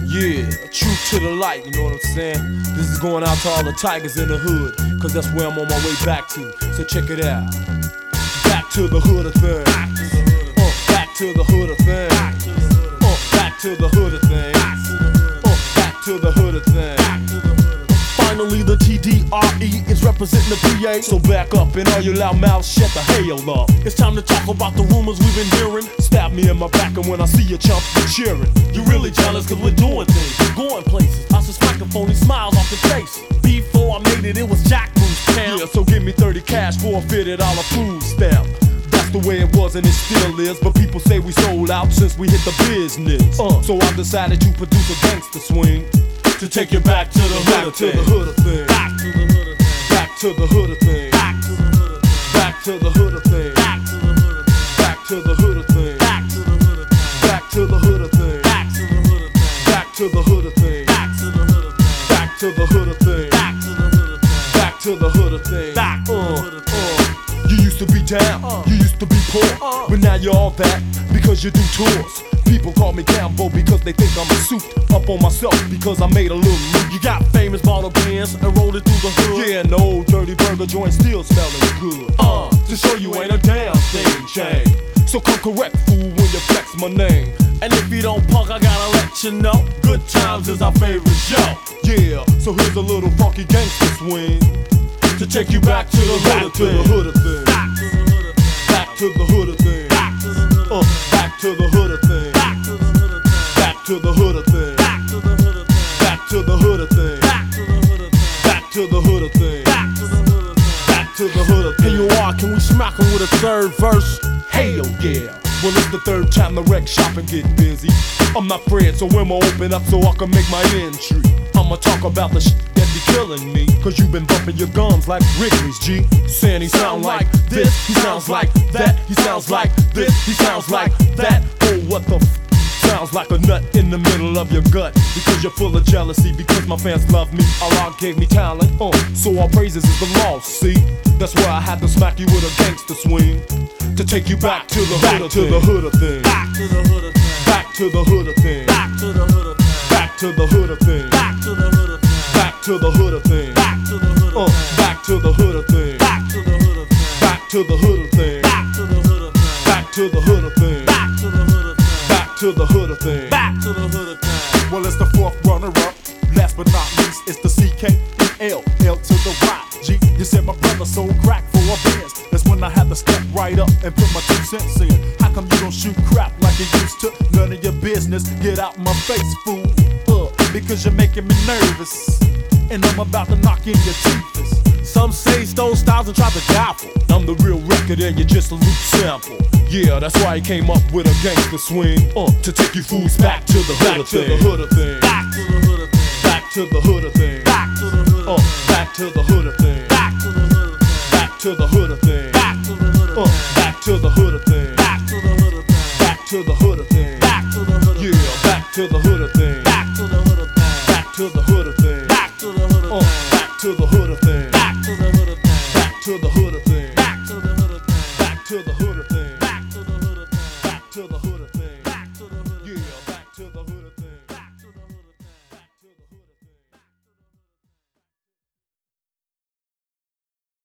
Yeah, truth to the light, you know what I'm saying? This is going out to all the tigers in the hood, cause that's where I'm on my way back to. So check it out. Back to the hood of thing. Back to the hood of thing. Back to the hood of thing. Back to the hood of thing. Finally the TDRE is representing the PA. So back up and all you loud mouths shut the hell up. It's time to talk about the rumors we've been hearing. Stab me in my back and when I see you chump, you're cheering. You really jealous cause we're doing things, we're going places. I suspect a phony smiles off his face. Before I made it, it was Jack Bruce Town. Yeah, so give me 30 cash for a $50 food stamp. That's the way it was and it still is. But people say we sold out since we hit the business. So I decided to produce a gangster swing to take you back to the hood of thing. Back to the hood of thing. Back to the hood of thing. Back to the hood of thing. Back to the hood of thing. Back to the hood of thing. Back to the hood of thing. Back to the hood of thing. Back to the hood of thing. Back to the hood of thing. You used to be down, you used to be poor, but now you're all that because you do tours. People call me Cambo because they think I'm souped up on myself because I made a little loot. You got famous bottle pins and rolled it through the hood. Yeah, and the old dirty burger joint still smelling good. To show you ain't a damn thing changed. So come correct, fool, when you flex my name. And if you don't punk, I gotta let you know, good times is our favorite show. Yeah, so here's a little funky gangster swing to take you back to the hood of thing. Back to the hood of thing. Back to the hood of thing. Back to the hood of thing. Back to the hood of thing. Back to the hood of thing. Back to the hood of thing. Back to the hood of thing. Back to the hood of thing. Hey, you are, can we smack 'em with a third verse? Hell yeah. Well, it's the third time the rec shop and get busy. I'm not Fred, so I'ma open up so I can make my entry. I'ma talk about the shit that be killing me, cause you been bumping your gums like Wrigley's, G. Saying he sound like this, he sounds like that, he sounds like this, he sounds like that. Oh, what the sounds like a nut in the middle of your gut, because you're full of jealousy, because my fans love me. Allah gave me talent, so all praises is the law, see? That's why I had to smack you with a gangster swing to take you back to the hood of thing. Back to the hood of thing. Back to the hood of thing. Back to the hood of thing. Back to the hood of thing. Back to the hood of thing. Back to the hood of thing. Back to the hood of thing. Back to the hood of thing. Back to the hood of thing. Back to the hood of thing. Back to the hood of thing. Back to the hood of thing. Back to the hood of thing. Back to the hood of thing. Well, it's the fourth runner-up. Last but not least, it's the CKL, L to the Y. G, you said my brother sold crack for a Benz. That's when I had to step right up and put my 2 cents in. How come you don't shoot crap like you used to? None of your business. Get out my face, fool. Because you're making me nervous, and I'm about to knock in your teeth. Some say Stone Styles and try to gaffle. I'm the real record and you're just a loop sample. Yeah, that's why he came up with a gangster swing to take you fools back to the hood of thing. Back to the hood of thing. Back to the hood of thing. Back to the hood of thing. Back to the hood of thing. Back to the hood of thing. Back to the hood of thing. Back to the hood of thing. Back to the hood of thing. Back to the hood of thing. Back to the hood of thing. Back to the hood of thing. Yeah, back to the hood of thing.